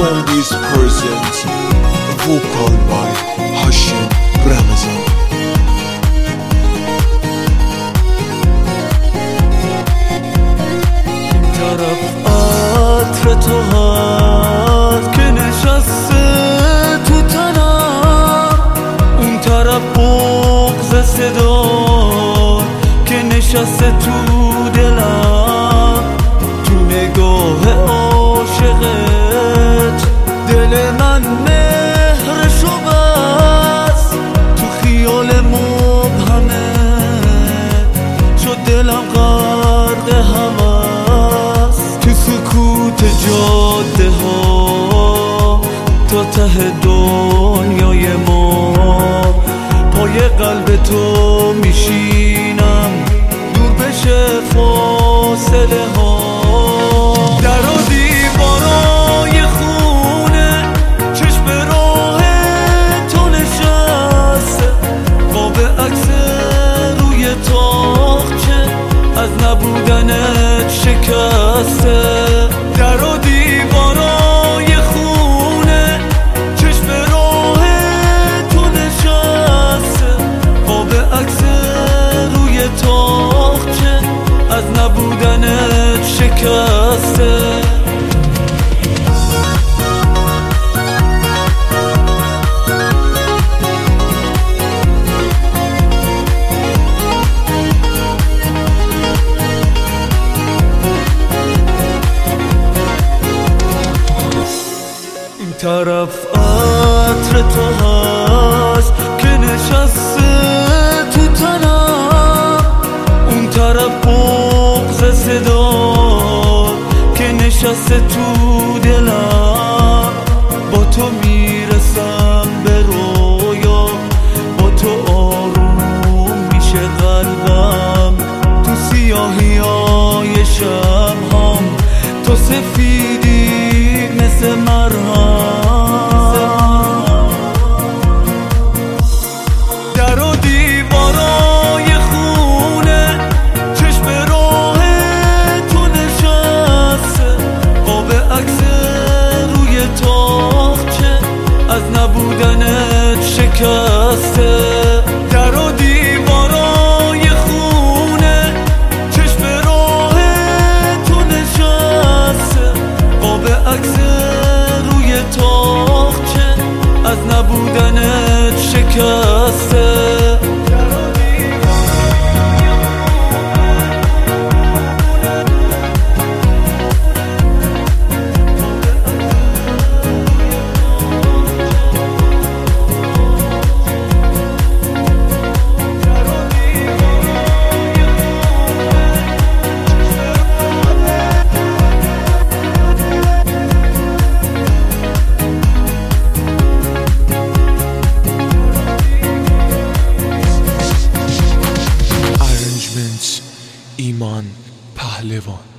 song is present, vocal by Hashim Ramazan. طرف عطر تو هست که نشسته تو تنم، اون طرف بغض صدا که نشسته تو دلم. تو نگاه عاشقت دل من مهرشو بس، تو خیال مبهمه شد دلم غرق هوس. تو سکوت جاده ها تا ته دنیای ما، پای قلب تو میشینم دور بشه فاصله ها. در و دیوارای خونه چشم راه تو نشسته، قاب عکس روی تاقچه از نبودنت شکسته. در و دیوارای خونه چشم راه تو نشسته، قاب عکس روی تاقچه از نبودنت شکسته. این طرف عطر تو هست که نشسته تو تنم، اون طرف بغض صدا که نشسته تو دلم. با تو میرسم به رویا، با تو آروم میشه قلبم. تو سیاهی های شبهام تو سفیدی مثل مرهم. در و دیوارای خونه چشم راه تو نشسته، قاب عکس روی تاقچه از نبودنت شکسته. در و دیوارای خونه چشم راه تو نشسته، قاب عکس روی تاقچه از نبودنت شکسته. ایمان پهلوان.